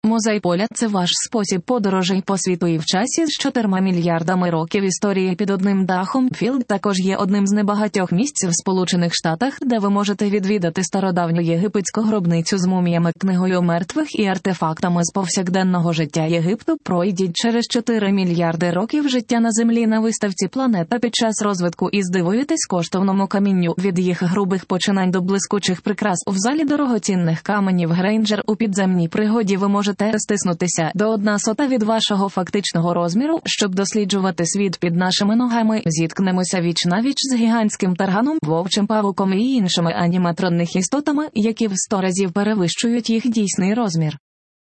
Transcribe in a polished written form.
Музей поля – це ваш спосіб подорожей по світу і в часі з 4 мільярдами років історії під одним дахом. Філд також є одним з небагатьох місць в Сполучених Штатах, де ви можете відвідати стародавню єгипетську гробницю з муміями, книгою мертвих і артефактами з повсякденного життя Єгипту. Пройдіть через 4 мільярди років життя на Землі на виставці «Планета» під час розвитку і здивуєтесь коштовному камінню від їх грубих починань до блискучих прикрас в залі дорогоцінних каменів Грейнджер. У підземній пригоді ви можете стиснутися до 1/100 від вашого фактичного розміру, щоб досліджувати світ під нашими ногами. Зіткнемося віч-навіч з гігантським тарганом, вовчим павуком і іншими аніматронних істотами, які в 100 разів перевищують їх дійсний розмір.